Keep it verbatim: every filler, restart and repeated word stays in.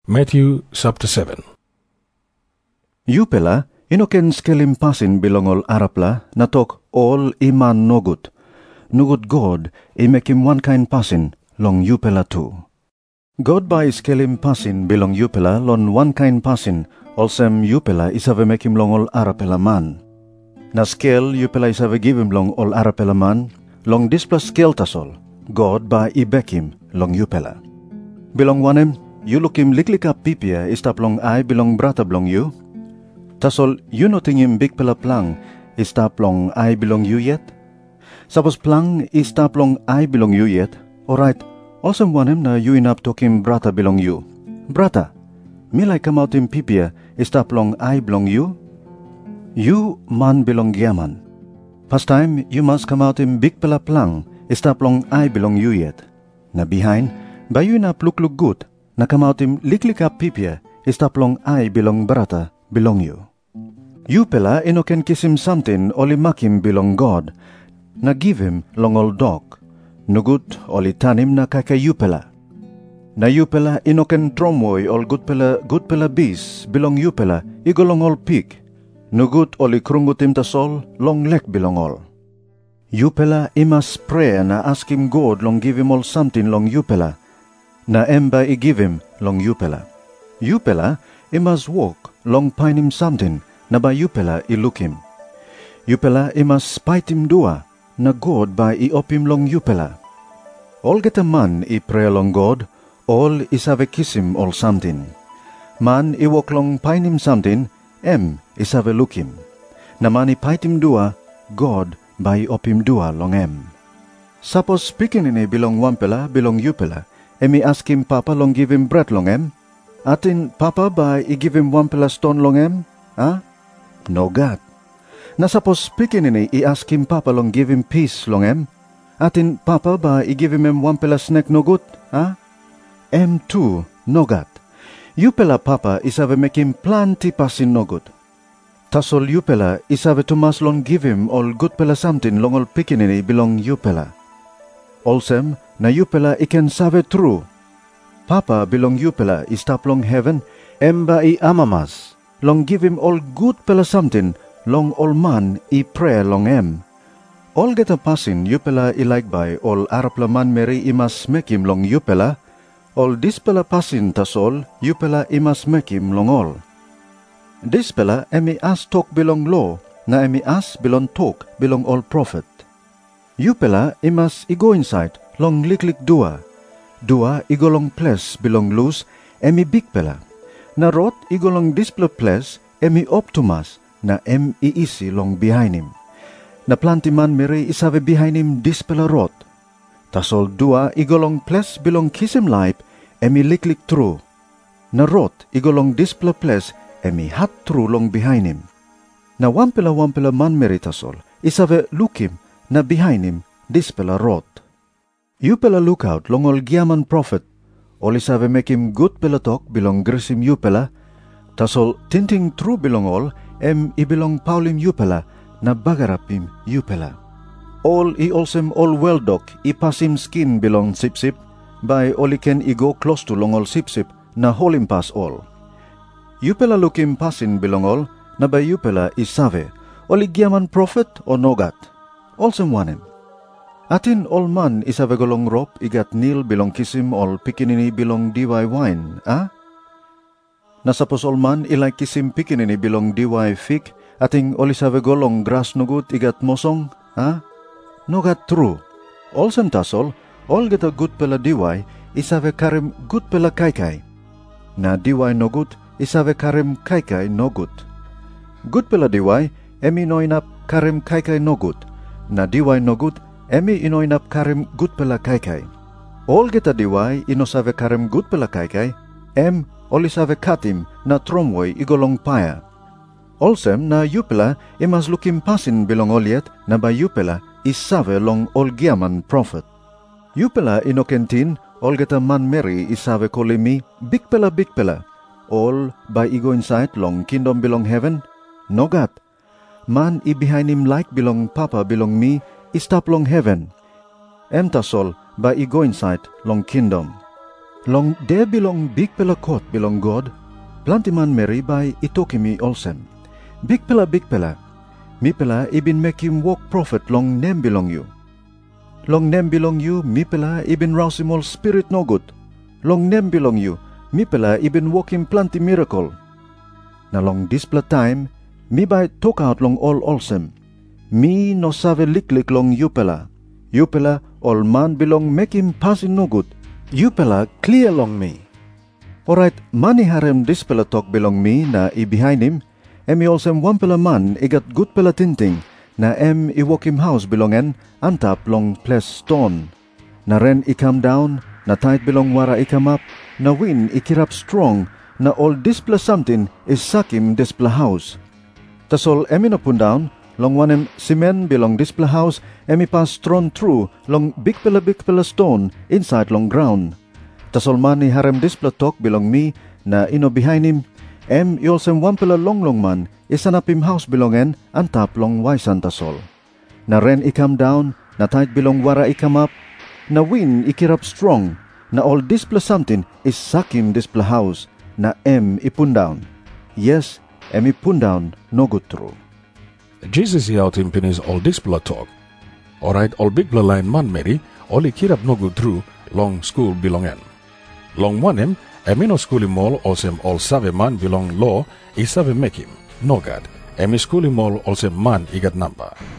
Matthew chapter seven. Yupela, inoken skelim pasin bilongol arapla, natok all iman nogut. Nugut God, i make him one kind pasin, long yupela too. God by skelim pasin bilong yupela, lon one kind pasin, olsem yupela isave make him long all arapela man. Na skel yupela isave give him long all arapela man, long displa skel tasol, God by i bek him long yupela. Bilong wanem, you look him liklika pipia istap long ay bilong brata blong you. Tasol, you noting him big pela plang istap long ay bilong you yet? Suppose plang istap long ay bilong you yet? Alright, also wanem na you inap tok him brata bilong you. Brata, milay come out him pipia istap long ay bilong you? You man bilong giaman. Past time, you must come out him big pela plang istap long ay bilong you yet. Na behind, ba you inap look look good, na come out him liklika pipia istap long ay bilong brata belong you. You pela inoken kiss him something oli makim belong God, na give him long ol dog, nugut oli tanim na kaka you pela. Na you pela inoken tromwoy ol good pela good pela bis belong you pela igolong ol pig, nugut oli krungutim tasol long lek belong ol. You pela imas pray na ask him God long give him all something long you pela, na emba i give him long you pela. You pela imas walk long pine him something, na ba yupela i look him. Yupela imas spite him dua, na God ba i op him long yupela. All get a man i pray long God, all is have a kiss him all something. Man i walk long pine him something, em is have a look him. Na man i pite him dua, God ba i op him dua long em. Suppose speaking in a belong wampela, belong yupela, em i ask him papa long give him bread long em. Atin papa ba i give him one pela stone long em? Ah? No God. Na suppose speaking in i ask him papa long give him peace long em? Atin papa ba i give him em one pela snack no good? Ah? Em too, no God. You pela papa is have make him plenty pasin no good. Tasol you pela is have Tomas long give him all good pela something long all picking in belong you pela. Olsem na you pela I can save true. Papa belong you pela istap long heaven, emba i amamas, long give him all good pela something, long all man i pray long em. All get a passin you pela I like by, all arapla man meri imas make him long you pela, all this pela passin tasol, you pela imas make him long all. This pela emi as talk belong law, na emi as belong talk belong all prophet. You pela imas I go inside, long liklik dua. Dua igolong place belong loose, emi big pela. Na rot igolong display place, emi optumas, na em iisi long behind him. Na plantiman mere isave behind him dispela rot. Tasol dua igolong place belong kisim life, emi liklik true. Na rot igolong display place, emi hat true long behind him. Na wampela wampela man mere tasol, isave look him, na behind him dispela rot. You pela look out long ol giaman prophet, all is have make him good pela talk belong grisim you pela, tasol tinting true belong all, em I belong paulim you pela, na bagarapim you pela. All I olsem all well dog, I pass him skin belong sip sip, by all I can I go close to long all sip sip, na hol him pass all. You pela look him passin belong all, na by you pela I save, all I giaman prophet or nogat, olsem one him. Atin all man is have a golong rope igat nil belong kisim all pikinini belong diway wine, ah? Nasapos all man ilay kisim pikinini belong diway fig, ating all is have a golong grass nugut igat mosong, ah? No gat true. All sem tasol, all get a good pela diway is have a karim good pela kaikai. Na diway no good is have a karim kaikai no good. Good pela diway, emi no inap karim kaikai no good. Na diway no good, emi inoinap karim good pela kaikai. All get a diway inosave karim good pela kaikai, em olisave katim na tromwoy igolong paya. Olsem na yupela imas lukim pasin belong oliet na ba yupela isave long ol giaman prophet. Yupela inokentin all get a man meri isave kolimi big pela big pela. All by igo inside long kingdom belong heaven? No God. Man I behind him like belong papa belong me, istap long heaven. Em tasol ba I go inside long kingdom. Long de bilong big pela kot bilong God, planti man Mary by itoki mi olsem. Big pela big pela, mi pela ibin make him walk prophet long nem bilong you. Long nem bilong you, mi pela ibin rouse him all spirit no good. Long nem bilong you, mi pela ibin walk him planti miracle. Na long displa time, mi by talk out long all olsem. Mi no save liklik long you pela. You pela all man bilong make him passing no good. You pela clear long me. Alright, mani harem dispela talk belong me na i behind him. Em i olsem one pela man igat good pela tinting. Na em i walk him house belongen antap long place stone. Na ren i come down, na tight belong wara i come up, na wind i kirap strong, na all displa something is suck him displa house. Tasol emi no pun down, long wanem cement belong displa house, emi pass strong through long big pela big pela stone inside long ground. Tasol mani harem displa talk belong me, na ino behind him, em yolsem one pela long long man, isanap him house belongen antap long waisan tasol. Na ren i come down, na tight belong wara i come up, na wind i kirap strong, na all displa something is suck him displa house, na em i pun down. Yes, em i pun down no good true. Jesus yaut him pinis all displa talk. Alright, all big pla line man Mary, all i kirap no good true, long school belongen. Long one him, emi no school him all, olsem all save man belong law, i save make him. No God, emi school him all, olsem man igat number.